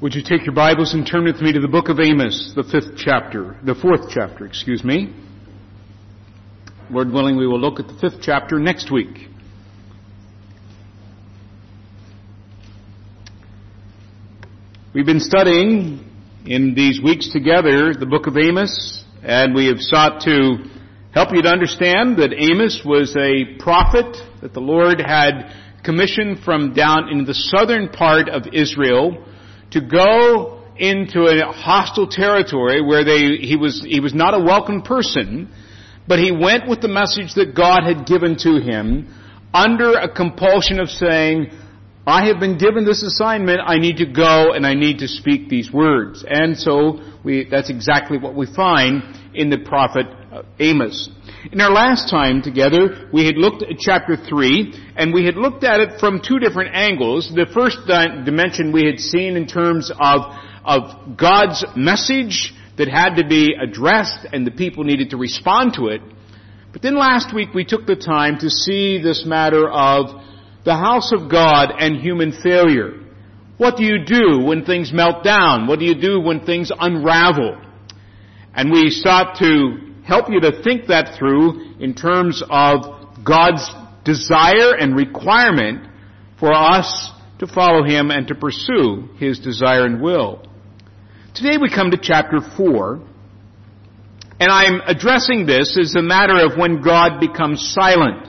Would you take your Bibles and turn with me to the book of Amos, the fourth chapter, Lord willing, we will look at the 5th chapter next week. We've been studying in these weeks together the book of Amos, and we have sought to help you to understand that Amos was a prophet that the Lord had commissioned from down in the southern part of Israel to go into a hostile territory where he was not a welcome person, but he went with the message that God had given to him under a compulsion of saying, I have been given this assignment, I need to go and I need to speak these words. And so that's exactly what we find in the prophet Amos. In our last time together, we had looked at chapter 3, and we had looked at it from two different angles. The first dimension we had seen in terms of God's message that had to be addressed, and the people needed to respond to it. But then last week we took the time to see this matter of the house of God and human failure. What do you do when things melt down? What do you do when things unravel? And we sought to help you to think that through in terms of God's desire and requirement for us to follow Him and to pursue His desire and will. Today we come to chapter 4, and I'm addressing this as a matter of when God becomes silent.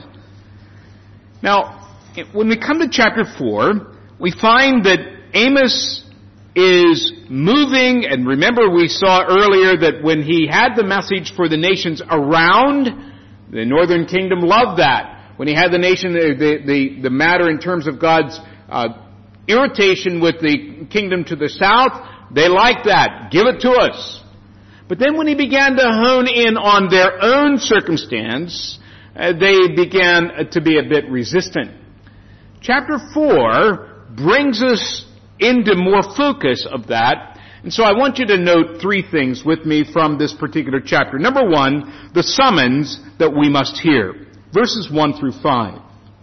Now, when we come to chapter 4, we find that Amos is moving, and remember we saw earlier that when he had the message for the nations around, the northern kingdom loved that. When he had the nation, the matter in terms of God's irritation with the kingdom to the south, they liked that. Give it to us. But then when he began to hone in on their own circumstance, they began to be a bit resistant. Chapter 4 brings us into more focus of that. And so I want you to note three things with me from this particular chapter. Number one, the summons that we must hear. Verses 1 through 5.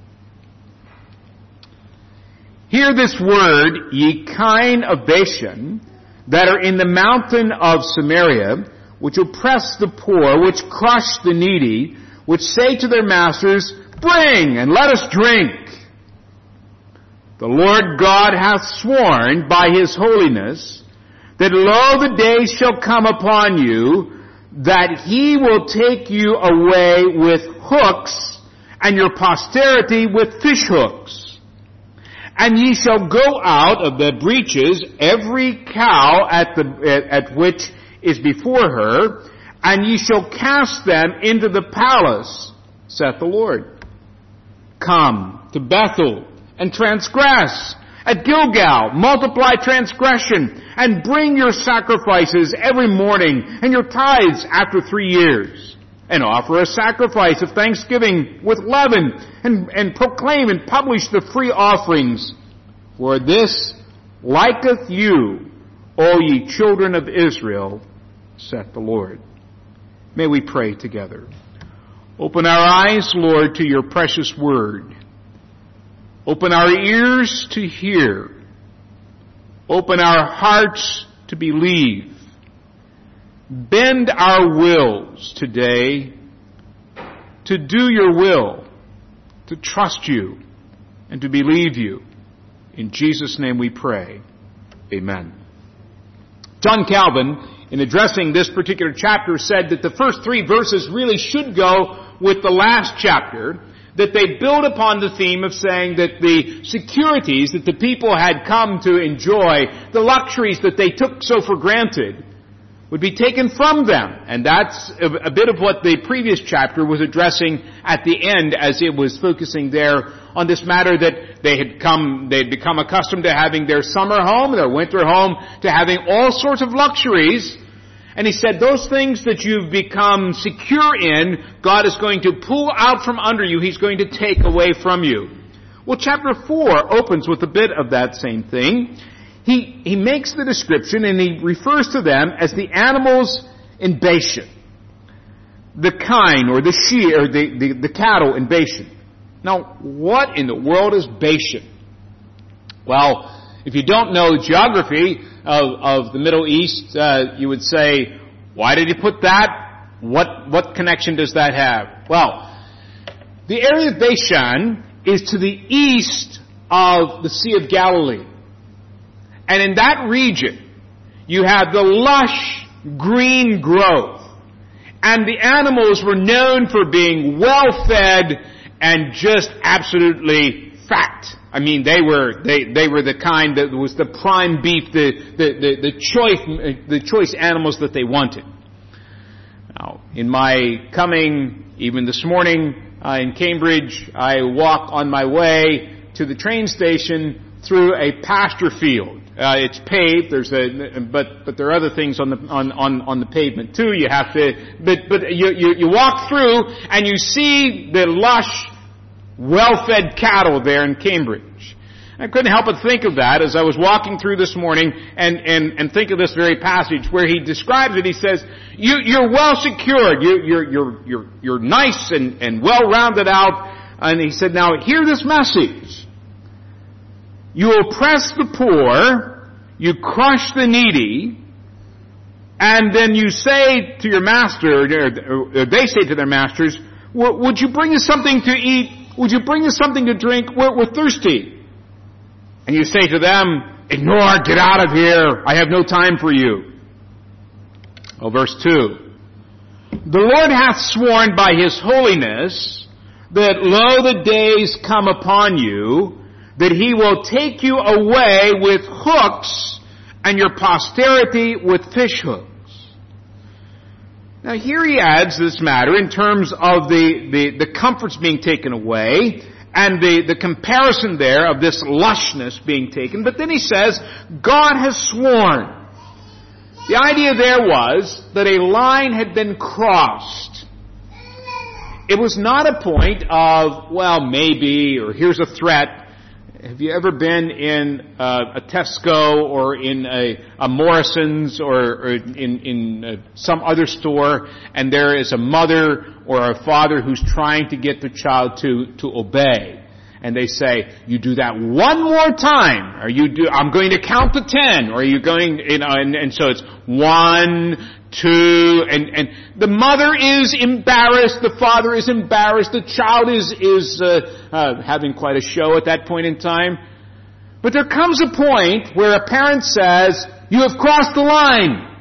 Hear this word, ye kine of Bashan, that are in the mountain of Samaria, which oppress the poor, which crush the needy, which say to their masters, bring and let us drink. The Lord God hath sworn by His holiness that lo, the day shall come upon you that He will take you away with hooks and your posterity with fish hooks. And ye shall go out of the breaches every cow at which is before her, and ye shall cast them into the palace, saith the Lord. Come to Bethel and transgress. At Gilgal, multiply transgression, and bring your sacrifices every morning, and your tithes after 3 years. And offer a sacrifice of thanksgiving with leaven, and proclaim and publish the free offerings. For this liketh you, O ye children of Israel, saith the Lord. May we pray together. Open our eyes, Lord, to your precious word. Open our ears to hear. Open our hearts to believe. Bend our wills today to do your will, to trust you, and to believe you. In Jesus' name we pray. Amen. John Calvin, in addressing this particular chapter, said that the first 3 verses really should go with the last chapter, that they build upon the theme of saying that the securities that the people had come to enjoy, the luxuries that they took so for granted, would be taken from them. And that's a bit of what the previous chapter was addressing at the end, as it was focusing there on this matter that they had become accustomed to having their summer home, their winter home, to having all sorts of luxuries. And he said, those things that you've become secure in, God is going to pull out from under you. He's going to take away from you. Well, chapter 4 opens with a bit of that same thing. He makes the description, and he refers to them as the animals in Bashan. The kine, or the sheep, or the cattle in Bashan. Now, what in the world is Bashan? Well, If you don't know geography of the Middle East, you would say, why did he put that? What connection does that have? Well, the area of Bashan is to the east of the Sea of Galilee. And in that region, you have the lush green growth. And the animals were known for being well fed and just absolutely fat. I mean, they were the kind that was the prime beef, the choice animals that they wanted. Now, in my coming, even this morning in Cambridge, I walk on my way to the train station through a pasture field. It's paved. But there are other things on the pavement too. You have to, but you walk through and you see the lush, well-fed cattle there in Cambridge. I couldn't help but think of that as I was walking through this morning and think of this very passage where he describes it. He says, you're well secured. You're nice and well rounded out. And he said, now hear this message. You oppress the poor, you crush the needy, and then you say to your master, or they say to their masters, would you bring us something to eat? Would you bring us something to drink? We're thirsty. And you say to them, ignore, get out of here. I have no time for you. Oh, verse 2. The Lord hath sworn by His holiness that lo, the days come upon you, that He will take you away with hooks and your posterity with fish hooks. Now here he adds this matter in terms of the comforts being taken away and the comparison there of this lushness being taken. But then he says, God has sworn. The idea there was that a line had been crossed. It was not a point of, well, maybe, or here's a threat. Have you ever been in a Tesco or in a Morrison's or in some other store, and there is a mother or a father who's trying to get the child to obey? And they say, you do that one more time, or I'm going to count to 10, or are you going, and so it's 1, 2, and the mother is embarrassed, the father is embarrassed, the child is having quite a show at that point in time. But there comes a point where a parent says, you have crossed the line.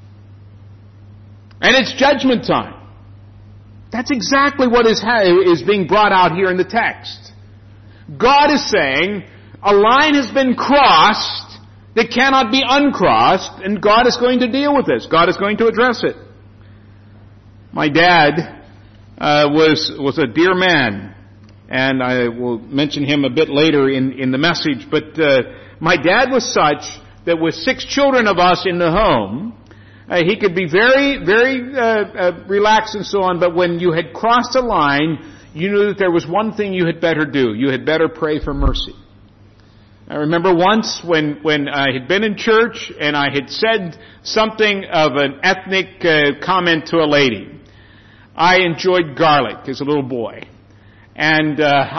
And it's judgment time. That's exactly what is being brought out here in the text. God is saying, a line has been crossed that cannot be uncrossed, and God is going to deal with this. God is going to address it. My dad was a dear man, and I will mention him a bit later in the message, but my dad was such that with 6 children of us in the home, he could be very, very relaxed and so on, but when you had crossed a line, you knew that there was one thing you had better do. You had better pray for mercy. I remember once when I had been in church and I had said something of an ethnic comment to a lady. I enjoyed garlic as a little boy. And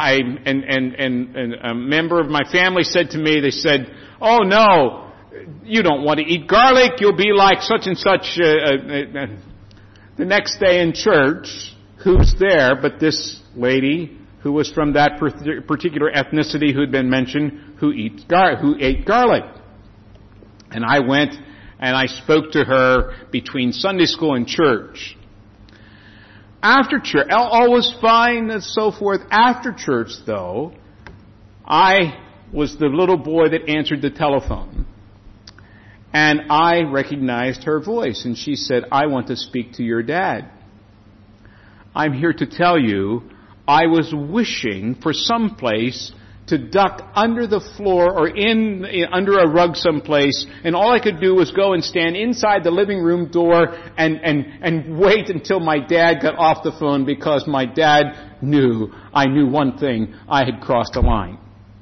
a member of my family said to me, they said, oh no, you don't want to eat garlic, you'll be like such and such. The next day in church, who's there but this lady who was from that particular ethnicity who had been mentioned, who ate garlic. And I went and I spoke to her between Sunday school and church. After church, all was fine and so forth. After church, though, I was the little boy that answered the telephone. And I recognized her voice, and she said, I want to speak to your dad. I'm here to tell you, I was wishing for some place to duck under the floor or under a rug someplace, and all I could do was go and stand inside the living room door and wait until my dad got off the phone, because my dad knew, I knew one thing, I had crossed a line.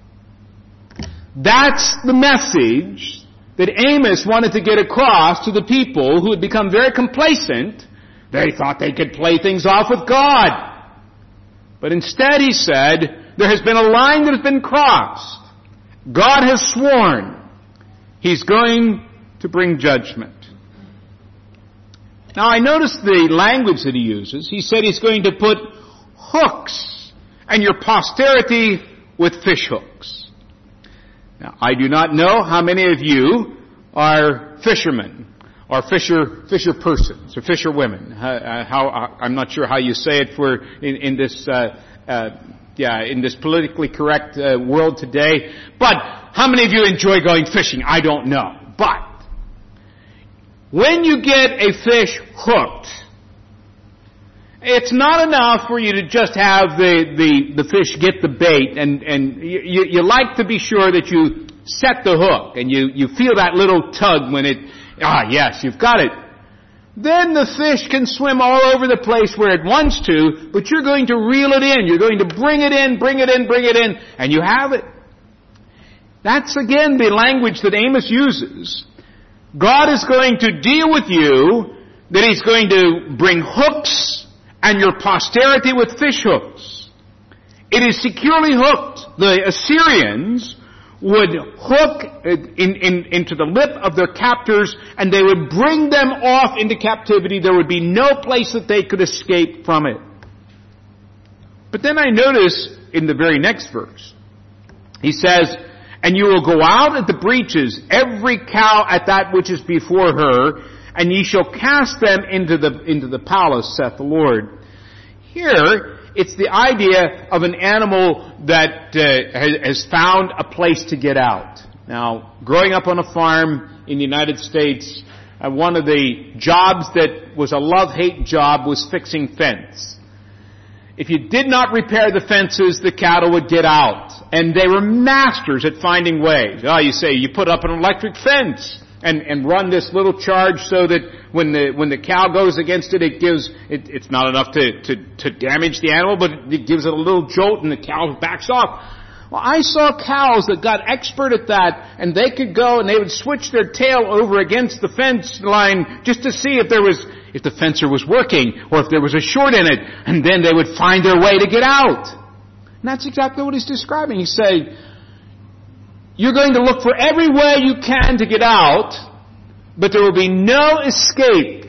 That's the message that Amos wanted to get across to the people who had become very complacent. They thought they could play things off with God. But instead he said, there has been a line that has been crossed. God has sworn He's going to bring judgment. Now I notice the language that He uses. He said He's going to put hooks and your posterity with fish hooks. Now I do not know how many of you are fishermen or fisher persons or fisher women. I'm not sure how you say it in this politically correct world today. But how many of you enjoy going fishing? I don't know. But when you get a fish hooked, it's not enough for you to just have the fish get the bait, and you like to be sure that you set the hook and you feel that little tug when yes, you've got it. Then the fish can swim all over the place where it wants to, but you're going to reel it in. You're going to bring it in, and you have it. That's again the language that Amos uses. God is going to deal with you, that He's going to bring hooks and your posterity with fish hooks. It is securely hooked. The Assyrians would hook into the lip of their captors, and they would bring them off into captivity. There would be no place that they could escape from it. But then I notice in the very next verse, he says, "And you will go out at the breaches, every cow at that which is before her, and ye shall cast them into the palace, saith the Lord." Here, it's the idea of an animal that has found a place to get out. Now, growing up on a farm in the United States, one of the jobs that was a love-hate job was fixing fence. If you did not repair the fences, the cattle would get out. And they were masters at finding ways. You say, you put up an electric fence and run this little charge so that when the cow goes against it, it's not enough to damage the animal, but it gives it a little jolt and the cow backs off. Well, I saw cows that got expert at that, and they could go and they would switch their tail over against the fence line just to see if the fencer was working or if there was a short in it, and then they would find their way to get out. And that's exactly what he's describing. He's saying, you're going to look for every way you can to get out, but there will be no escape.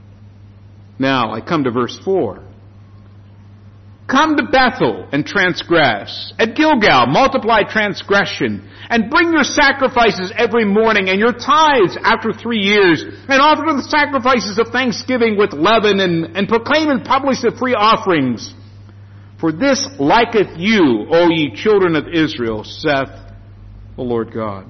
Now, I come to verse 4. Come to Bethel and transgress. At Gilgal, multiply transgression. And bring your sacrifices every morning and your tithes after 3 years. And offer the sacrifices of thanksgiving with leaven and proclaim and publish the free offerings. For this liketh you, O ye children of Israel, saith the Lord God.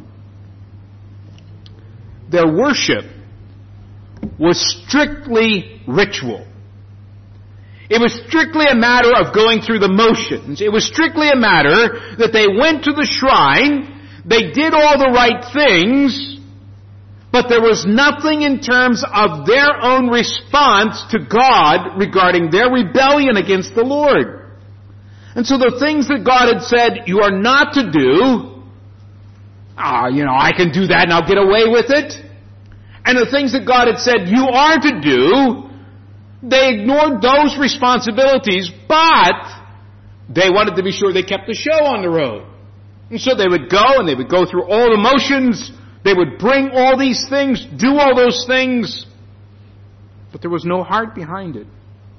Their worship was strictly ritual. It was strictly a matter of going through the motions. It was strictly a matter that they went to the shrine, they did all the right things, but there was nothing in terms of their own response to God regarding their rebellion against the Lord. And so the things that God had said you are not to do, I can do that and I'll get away with it. And the things that God had said you are to do, they ignored those responsibilities, but they wanted to be sure they kept the show on the road. And so they would go and they would go through all the motions. They would bring all these things, do all those things, but there was no heart behind it.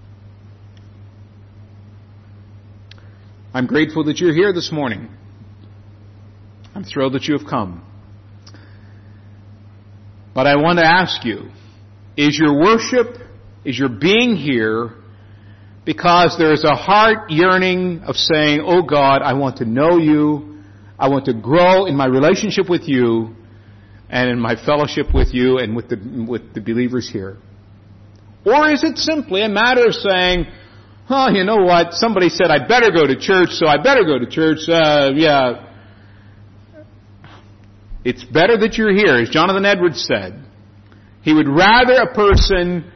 I'm grateful that you're here this morning. I'm thrilled that you have come. But I want to ask you, is your worship, is your being here because there is a heart yearning of saying, oh God, I want to know you, I want to grow in my relationship with you and in my fellowship with you and with the believers here? Or is it simply a matter of saying, oh, you know what, somebody said I better go to church, so I better go to church, It's better that you're here. As Jonathan Edwards said, he would rather a person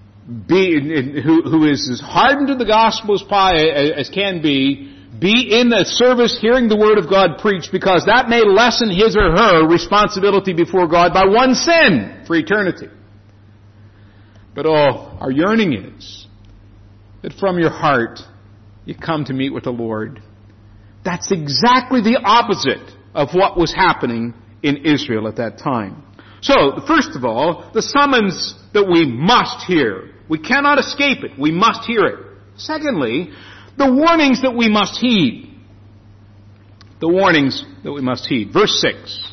who is as hardened to the gospel as can be in the service hearing the word of God preached, because that may lessen his or her responsibility before God by one sin for eternity. But our yearning is that from your heart you come to meet with the Lord. That's exactly the opposite of what was happening in Israel at that time. So, first of all, the summons that we must hear. We cannot escape it. We must hear it. Secondly, the warnings that we must heed. The warnings that we must heed. Verse 6.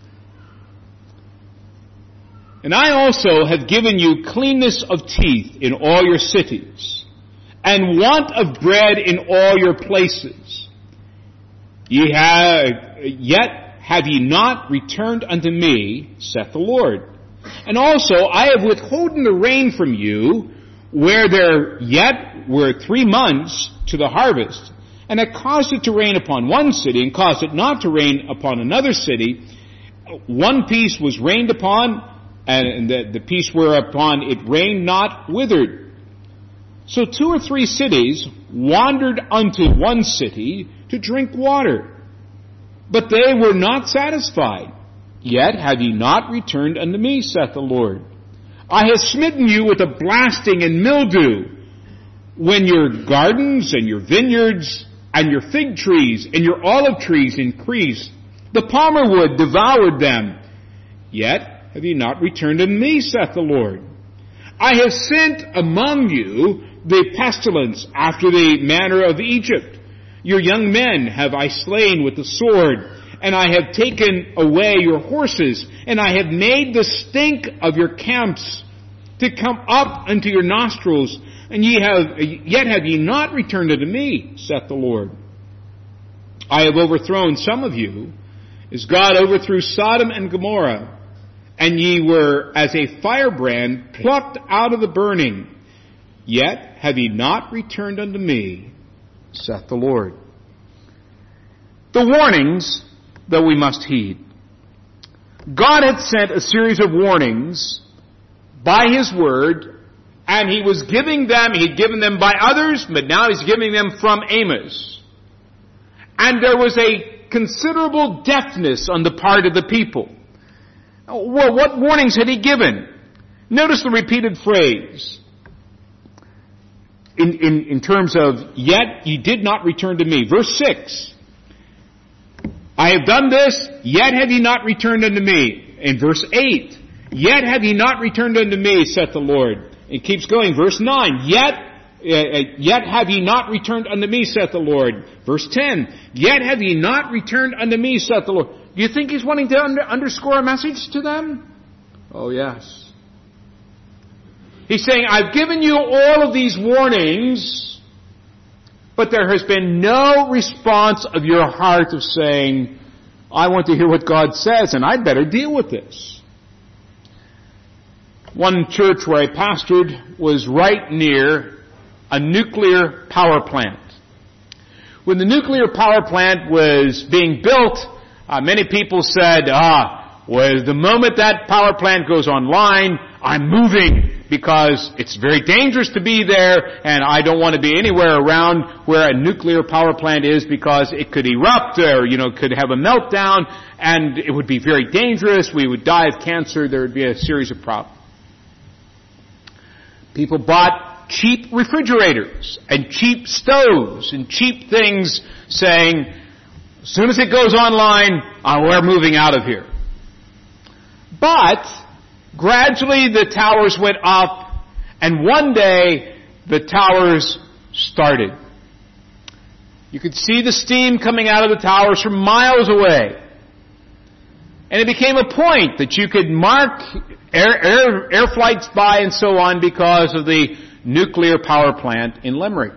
And I also have given you cleanness of teeth in all your cities, and want of bread in all your places. Yet have ye not returned unto me, saith the Lord. And also I have withholden the rain from you, where there yet were 3 months to the harvest, and have caused it to rain upon one city, and caused it not to rain upon another city. One piece was rained upon, and the piece whereupon it rained not withered. So 2 or 3 cities wandered unto one city to drink water. But they were not satisfied. Yet have ye not returned unto me, saith the Lord. I have smitten you with a blasting and mildew, when your gardens and your vineyards and your fig trees and your olive trees increased. The palmer wood devoured them. Yet have ye not returned unto me, saith the Lord. I have sent among you the pestilence after the manner of Egypt. Your young men have I slain with the sword, and I have taken away your horses, and I have made the stink of your camps to come up unto your nostrils, and yet have ye not returned unto me, saith the Lord. I have overthrown some of you, as God overthrew Sodom and Gomorrah, and ye were as a firebrand plucked out of the burning. Yet have ye not returned unto me, saith the Lord. The warnings that we must heed. God had sent a series of warnings by His Word, and He was giving them, He'd given them by others, but now He's giving them from Amos. And there was a considerable deafness on the part of the people. Well, what warnings had He given? Notice the repeated phrase. In terms of, yet ye did not return to me. Verse 6. I have done this, yet have ye not returned unto me. In verse 8. Yet have ye not returned unto me, saith the Lord. It keeps going. Verse 9. Yet have ye not returned unto me, saith the Lord. Verse 10. Yet have ye not returned unto me, saith the Lord. Do you think He's wanting to underscore a message to them? Oh, yes. He's saying, I've given you all of these warnings, but there has been no response of your heart of saying, I want to hear what God says, and I'd better deal with this. One church where I pastored was right near a nuclear power plant. When the nuclear power plant was being built, many people said, well, the moment that power plant goes online, I'm moving, because it's very dangerous to be there, and I don't want to be anywhere around where a nuclear power plant is, because it could erupt or, could have a meltdown, and it would be very dangerous. We would die of cancer. There would be a series of problems. People bought cheap refrigerators and cheap stoves and cheap things, saying, as soon as it goes online, we're moving out of here. But gradually the towers went up, and one day the towers started. You could see the steam coming out of the towers from miles away. And it became a point that you could mark air flights by and so on because of the nuclear power plant in Limerick.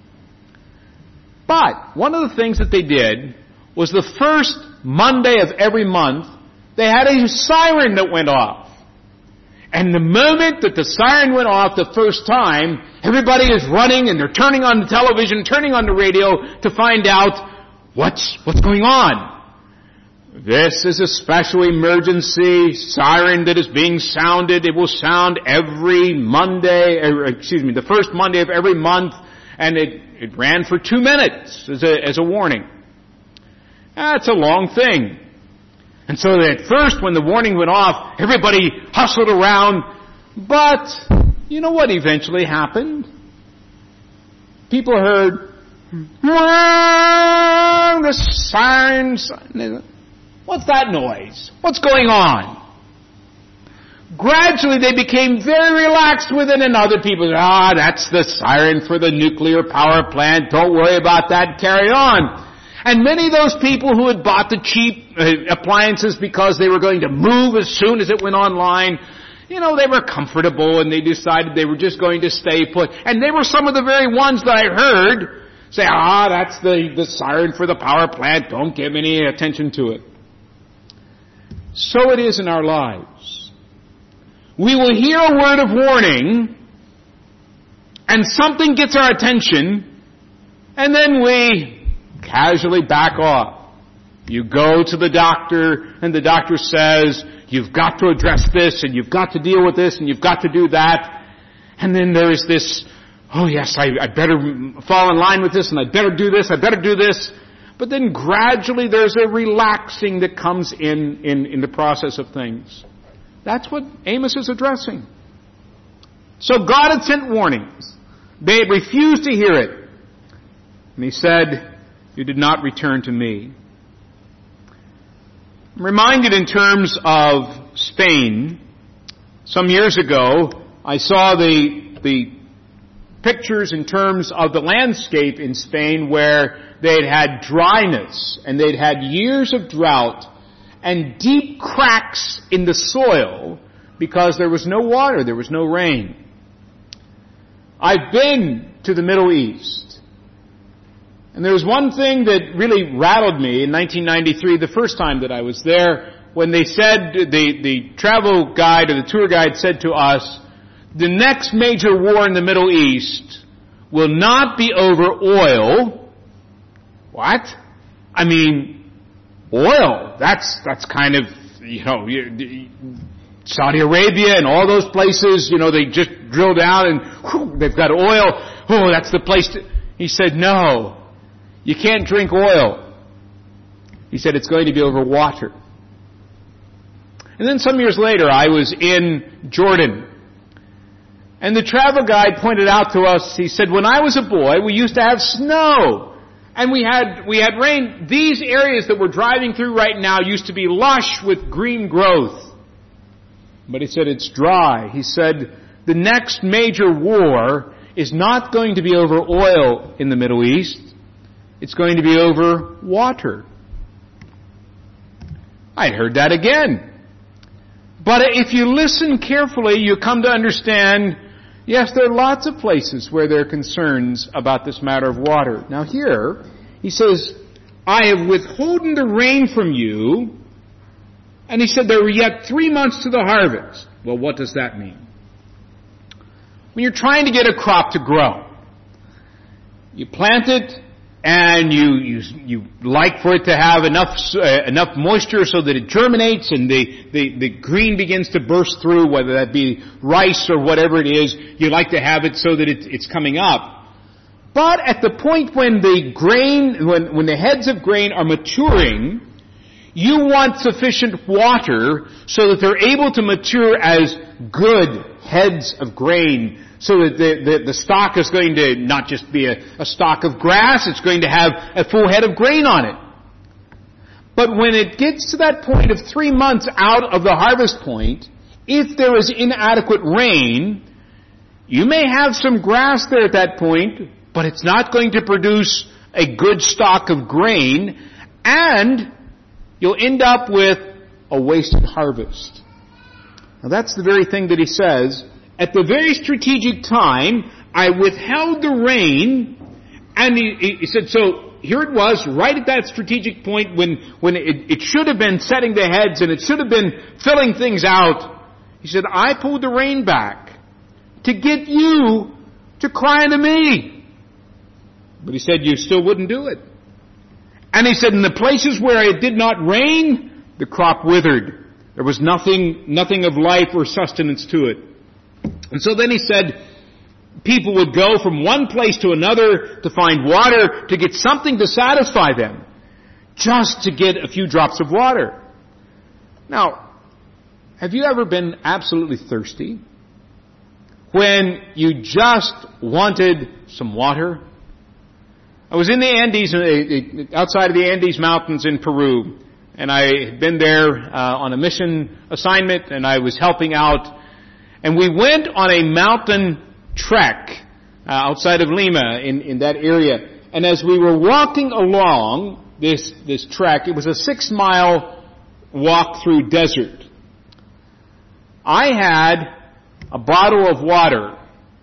But one of the things that they did was the first Monday of every month, they had a siren that went off. And the moment that the siren went off the first time, everybody is running and they're turning on the television, turning on the radio to find out what's going on. This is a special emergency siren that is being sounded. It will sound every Monday, the first Monday of every month, and it ran for 2 minutes as a warning. That's a long thing. And so at first, when the warning went off, everybody hustled around. But you know what eventually happened? People heard, the sirens. What's that noise? What's going on? Gradually they became very relaxed with it, and other people said, that's the siren for the nuclear power plant. Don't worry about that. Carry on. And many of those people who had bought the cheap appliances because they were going to move as soon as it went online, they were comfortable and they decided they were just going to stay put. And they were some of the very ones that I heard say, that's the siren for the power plant. Don't give any attention to it. So it is in our lives. We will hear a word of warning and something gets our attention and then we casually back off. You go to the doctor and the doctor says, you've got to address this and you've got to deal with this and you've got to do that. And then there is this, yes, I better fall in line with this and I better do this. But then gradually there's a relaxing that comes in the process of things. That's what Amos is addressing. So God had sent warnings. They had refused to hear it. And he said, you did not return to me. I'm reminded in terms of Spain. Some years ago, I saw the pictures in terms of the landscape in Spain where they'd had dryness and they'd had years of drought and deep cracks in the soil because there was no water, there was no rain. I've been to the Middle East. And there was one thing that really rattled me in 1993, the first time that I was there, when they said, the travel guide or the tour guide said to us, the next major war in the Middle East will not be over oil. What? I mean, oil. That's kind of, Saudi Arabia and all those places, they just drill down and they've got oil. Oh, that's the place to... He said, no, you can't drink oil. He said it's going to be over water. And then some years later, I was in Jordan. And the travel guide pointed out to us, he said, when I was a boy, we used to have snow. And we had rain. These areas that we're driving through right now used to be lush with green growth. But he said it's dry. He said the next major war is not going to be over oil in the Middle East. It's going to be over water. I heard that again. But if you listen carefully, you come to understand, yes, there are lots of places where there are concerns about this matter of water. Now here, he says, I have withholden the rain from you. And he said there were yet 3 months to the harvest. Well, what does that mean? When you're trying to get a crop to grow, you plant it and you like for it to have enough moisture so that it germinates and the green begins to burst through, whether that be rice or whatever it is. You like to have it so that it's coming up. But at the point when the grain, when the heads of grain are maturing, you want sufficient water so that they're able to mature as good heads of grain, so that the stalk is going to not just be a stalk of grass, it's going to have a full head of grain on it. But when it gets to that point of 3 months out of the harvest point, if there is inadequate rain, you may have some grass there at that point, but it's not going to produce a good stalk of grain, and you'll end up with a wasted harvest. Now that's the very thing that he says. At the very strategic time, I withheld the rain, and he said, so here it was, right at that strategic point when it should have been setting the heads and it should have been filling things out. He said, I pulled the rain back to get you to cry unto me. But he said, you still wouldn't do it. And he said, in the places where it did not rain, the crop withered. There was nothing of life or sustenance to it. And so then he said, people would go from one place to another to find water, to get something to satisfy them, just to get a few drops of water. Now, have you ever been absolutely thirsty? When you just wanted some water? I was in the Andes, outside of the Andes Mountains in Peru, and I had been there on a mission assignment, and I was helping out. And we went on a mountain trek outside of Lima in that area. And as we were walking along this trek, it was a 6-mile walk through desert. I had a bottle of water,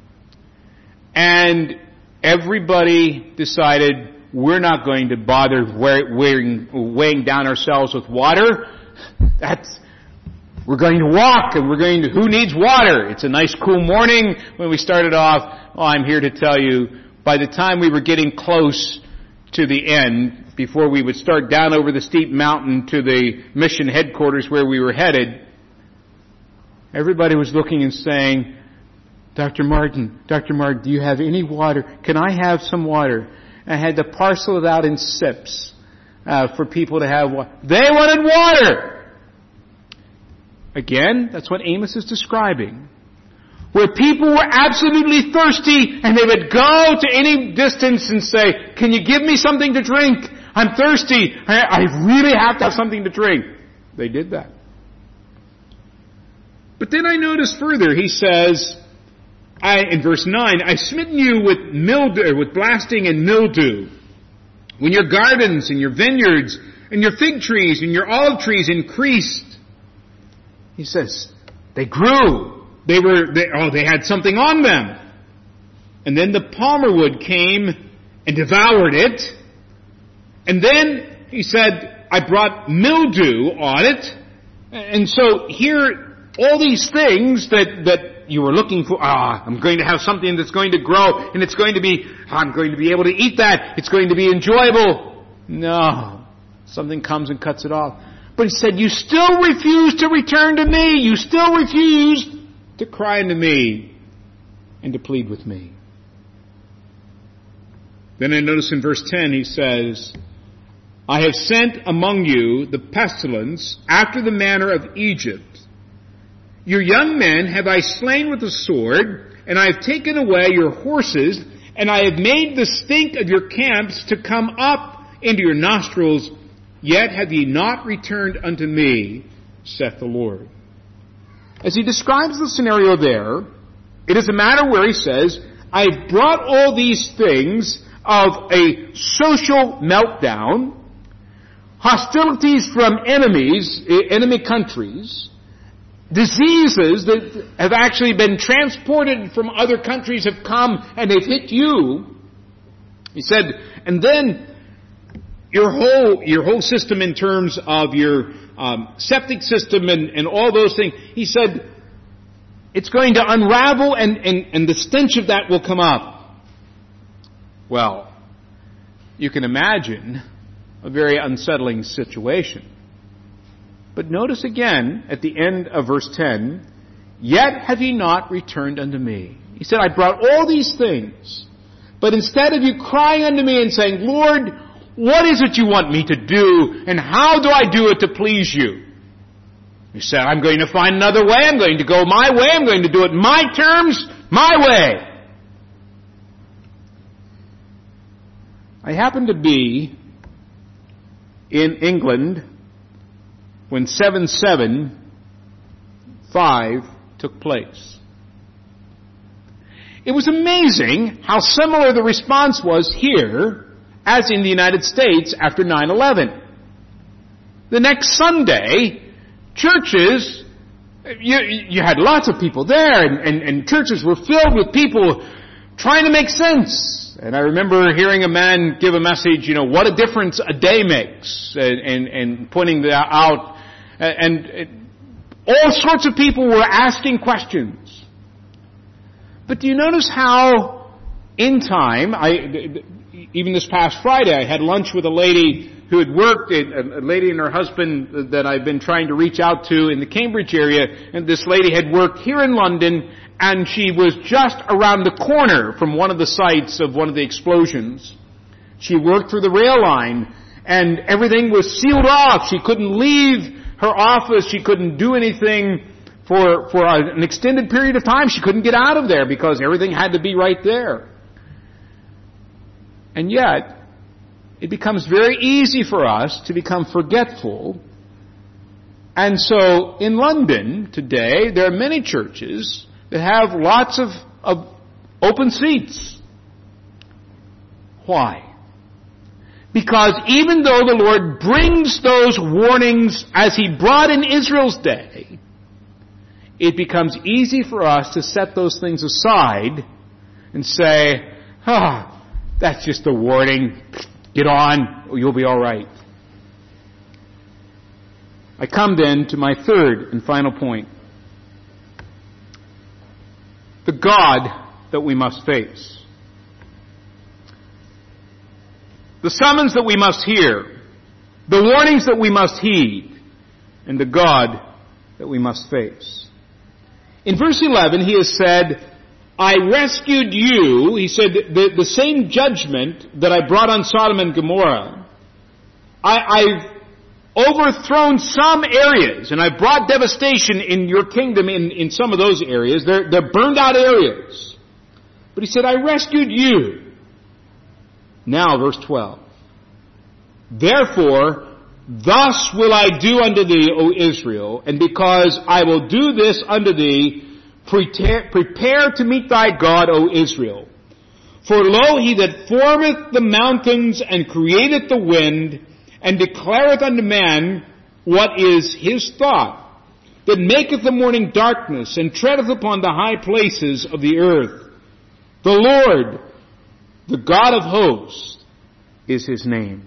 and everybody decided we're not going to bother weighing down ourselves with water. We're going to walk, and who needs water? It's a nice cool morning. When we started off, I'm here to tell you, by the time we were getting close to the end, before we would start down over the steep mountain to the mission headquarters where we were headed, everybody was looking and saying, Dr. Martin, do you have any water? Can I have some water? I had to parcel it out in sips for people to have water. They wanted water! Again, that's what Amos is describing. Where people were absolutely thirsty, and they would go to any distance and say, can you give me something to drink? I'm thirsty. I really have to have something to drink. They did that. But then I notice further, he says, in verse 9, I've smitten you with mildew, with blasting and mildew. When your gardens and your vineyards and your fig trees and your olive trees increased. He says, they grew. They had something on them. And then the palmer wood came and devoured it. And then he said, I brought mildew on it. And so here, all these things that you were looking for, I'm going to have something that's going to grow, and I'm going to be able to eat that. It's going to be enjoyable. No. Something comes and cuts it off. But he said, you still refuse to return to me. You still refuse to cry unto me and to plead with me. Then I notice in verse 10 he says, I have sent among you the pestilence after the manner of Egypt. Your young men have I slain with the sword, and I have taken away your horses, and I have made the stink of your camps to come up into your nostrils, yet have ye not returned unto me, saith the Lord. As he describes the scenario there, it is a matter where he says, I have brought all these things of a social meltdown, hostilities from enemy countries, diseases that have actually been transported from other countries have come and they've hit you. He said, and then your whole system in terms of your septic system and all those things, he said, it's going to unravel and the stench of that will come up. Well, you can imagine a very unsettling situation. But notice again at the end of verse 10, yet have ye not returned unto me. He said, I brought all these things, but instead of you crying unto me and saying, Lord, what is it you want me to do, and how do I do it to please you? He said, I'm going to find another way, I'm going to go my way, I'm going to do it my terms, my way. I happened to be in England when 7/7/5 took place. It was amazing how similar the response was here as in the United States after 9/11. The next Sunday, churches, you had lots of people there, and churches were filled with people trying to make sense. And I remember hearing a man give a message, what a difference a day makes, and pointing that out. And all sorts of people were asking questions. But do you notice how in time, even this past Friday, I had lunch with a lady who had worked, a lady and her husband that I've been trying to reach out to in the Cambridge area, and this lady had worked here in London, and she was just around the corner from one of the sites of one of the explosions. She worked through the rail line, and everything was sealed off. She couldn't leave her office. She couldn't do anything for an extended period of time. She couldn't get out of there because everything had to be right there. And yet, it becomes very easy for us to become forgetful. And so in London today, there are many churches that have lots of open seats. Why? Because even though the Lord brings those warnings as He brought in Israel's day, it becomes easy for us to set those things aside and say, that's just a warning. Get on, or you'll be all right. I come then to my third and final point. The God that we must face. The summons that we must hear, the warnings that we must heed, and the God that we must face. In verse 11, He has said, I rescued you. He said, the same judgment that I brought on Sodom and Gomorrah, I've overthrown some areas, and I brought devastation in your kingdom in some of those areas. They're burned out areas. But He said, I rescued you. Now, verse 12. Therefore, thus will I do unto thee, O Israel, and because I will do this unto thee, prepare to meet thy God, O Israel. For lo, He that formeth the mountains and createth the wind, and declareth unto man what is His thought, that maketh the morning darkness, and treadeth upon the high places of the earth. The Lord, the God of hosts, is His name.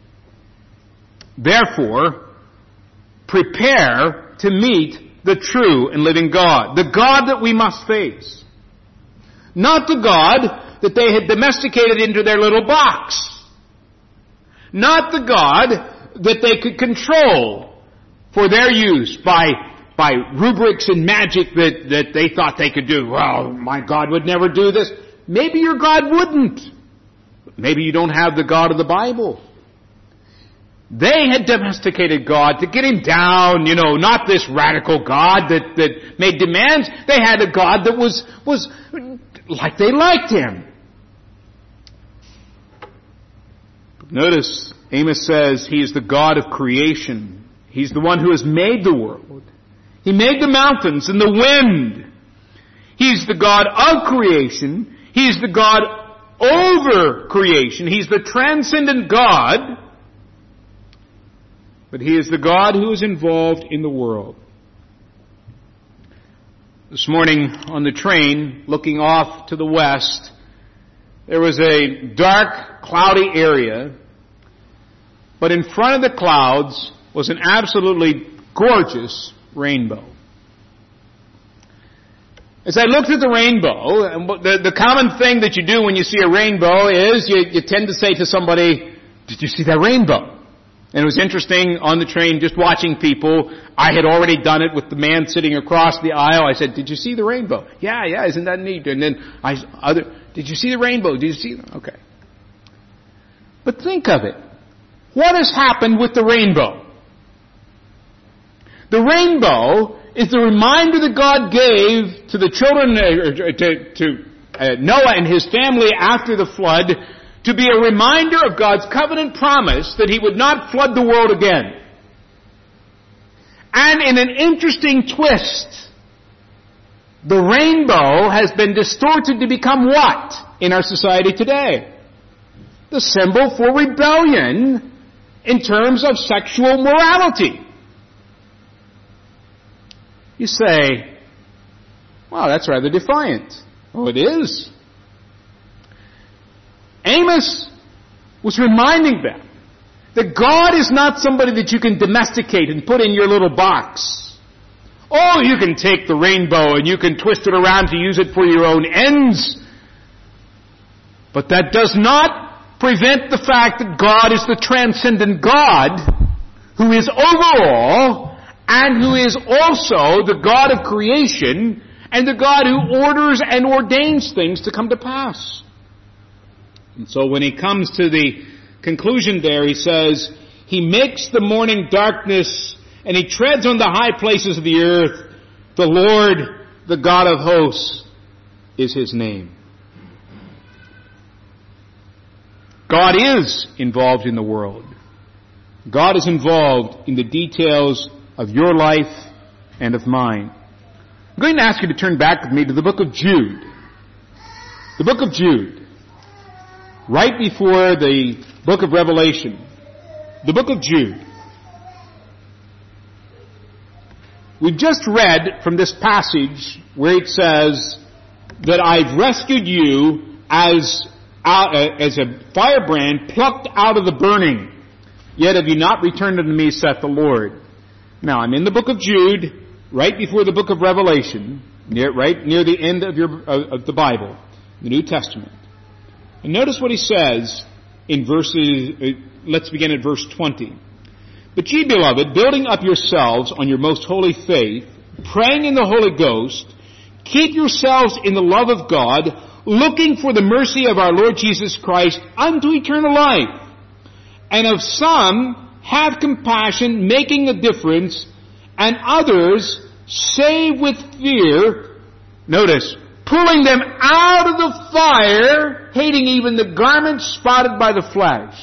Therefore, prepare to meet the true and living God, the God that we must face. Not the God that they had domesticated into their little box. Not the God that they could control for their use by rubrics and magic that they thought they could do. Well, my God would never do this. Maybe your God wouldn't. Maybe you don't have the God of the Bible. They had domesticated God to get Him down, not this radical God that made demands. They had a God that was like they liked Him. Notice, Amos says He is the God of creation. He's the one who has made the world. He made the mountains and the wind. He's the God of creation. He's the God over creation. He's the transcendent God. But He is the God who is involved in the world. This morning on the train, looking off to the west, there was a dark, cloudy area, but in front of the clouds was an absolutely gorgeous rainbow. As I looked at the rainbow, and the common thing that you do when you see a rainbow is you tend to say to somebody, did you see that rainbow? And it was interesting on the train just watching people. I had already done it with the man sitting across the aisle. I said, did you see the rainbow? Yeah, isn't that neat? And then did you see the rainbow? Did you see it? Okay. But think of it. What has happened with the rainbow? The rainbow is the reminder that God gave to the children, to Noah and his family after the flood, to be a reminder of God's covenant promise that He would not flood the world again. And in an interesting twist, the rainbow has been distorted to become what in our society today? The symbol for rebellion in terms of sexual morality. You say, wow, that's rather defiant. Oh, it is. Amos was reminding them that God is not somebody that you can domesticate and put in your little box. Oh, you can take the rainbow and you can twist it around to use it for your own ends. But that does not prevent the fact that God is the transcendent God who is over all and who is also the God of creation and the God who orders and ordains things to come to pass. And so when he comes to the conclusion there, he says, He makes the morning darkness and He treads on the high places of the earth. The Lord, the God of hosts, is His name. God is involved in the world. God is involved in the details of your life and of mine. I'm going to ask you to turn back with me to the book of Jude. The book of Jude. Right before the book of Revelation. The book of Jude. We've just read from this passage where it says that I've rescued you as a firebrand plucked out of the burning. Yet have you not returned unto me, saith the Lord. Now, I'm in the book of Jude, right before the book of Revelation, right near the end of the Bible, the New Testament. And notice what he says in let's begin at verse 20. But ye, beloved, building up yourselves on your most holy faith, praying in the Holy Ghost, keep yourselves in the love of God, looking for the mercy of our Lord Jesus Christ unto eternal life. And of some have compassion, making a difference, and others save with fear. Notice, pulling them out of the fire, hating even the garments spotted by the flesh.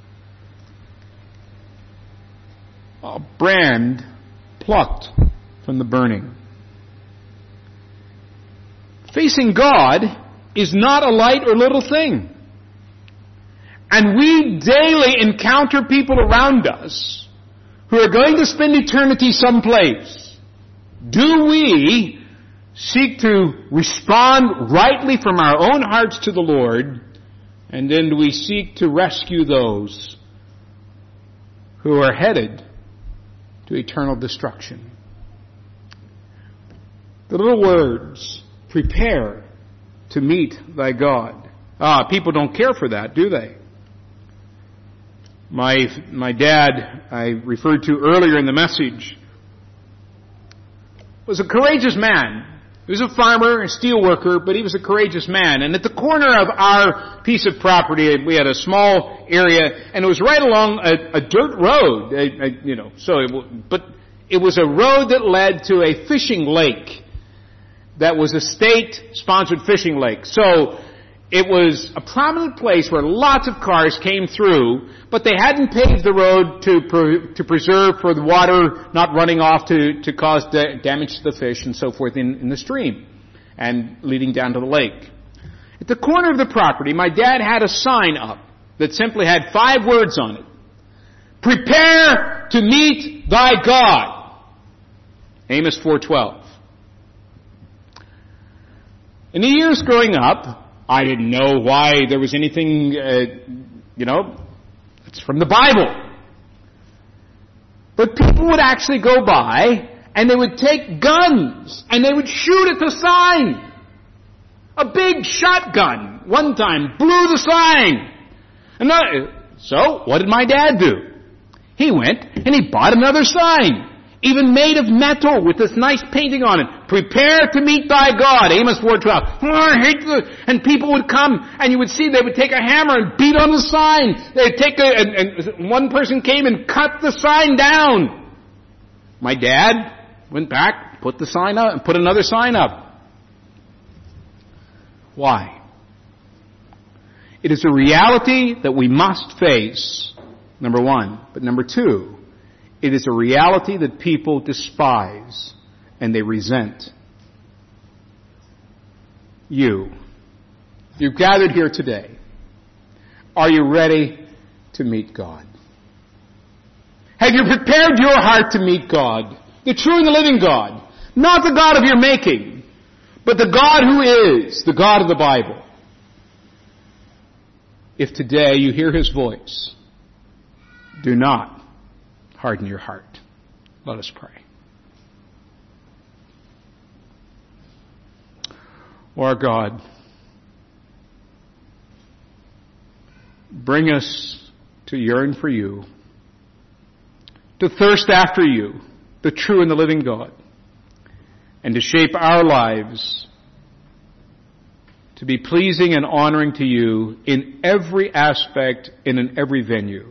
A brand plucked from the burning. Facing God is not a light or little thing. And we daily encounter people around us who are going to spend eternity someplace. Do we seek to respond rightly from our own hearts to the Lord, and then do we seek to rescue those who are headed to eternal destruction? The little words, prepare to meet thy God. People don't care for that, do they? My dad, I referred to earlier in the message, was a courageous man. He was a farmer, a steel worker, but he was a courageous man. And at the corner of our piece of property, we had a small area, and it was right along a dirt road, but it was a road that led to a fishing lake that was a state-sponsored fishing lake. So it was a prominent place where lots of cars came through, but they hadn't paved the road to preserve for the water not running off to cause damage to the fish and so forth in the stream and leading down to the lake. At the corner of the property, my dad had a sign up that simply had 5 words on it. Prepare to meet thy God. Amos 4:12. In the years growing up, I didn't know why there was anything, it's from the Bible. But people would actually go by and they would take guns and they would shoot at the sign. A big shotgun one time blew the sign. So what did my dad do? He went and he bought another sign, even made of metal with this nice painting on it. Prepare to meet thy God. Amos 4:12. And people would come and you would see they would take a hammer and beat on the sign. They'd take and one person came and cut the sign down. My dad went back, put the sign up, and put another sign up. Why? It is a reality that we must face, number one. But number two, it is a reality that people despise and they resent. You've gathered here today. Are you ready to meet God? Have you prepared your heart to meet God? The true and the living God. Not the God of your making, but the God who is the God of the Bible. If today you hear His voice, do not harden your heart. Let us pray. Our God, bring us to yearn for you, to thirst after you, the true and the living God, and to shape our lives to be pleasing and honoring to you in every aspect and in every venue.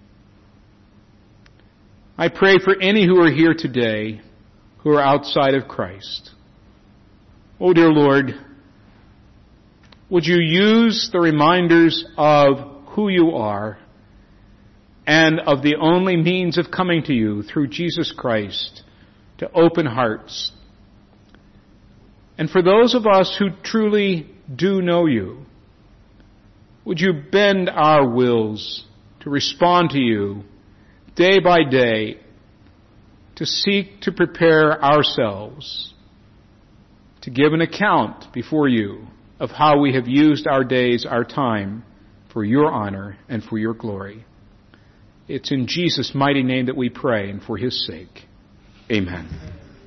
I pray for any who are here today who are outside of Christ. Oh, dear Lord, would you use the reminders of who you are and of the only means of coming to you through Jesus Christ, to open hearts. And for those of us who truly do know you, would you bend our wills to respond to you day by day, to seek to prepare ourselves to give an account before you of how we have used our days, our time, for your honor and for your glory. It's in Jesus' mighty name that we pray, and for his sake. Amen.